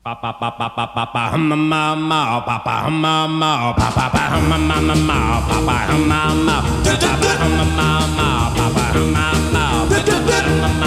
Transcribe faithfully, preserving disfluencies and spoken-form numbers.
Pa pa pa pa pa pa pa hum ma ma pa pa hum ma ma pa pa pa hum ma ma ma ma pa pa hum ma ma pa pa hum ma ma pa pa hum ma ma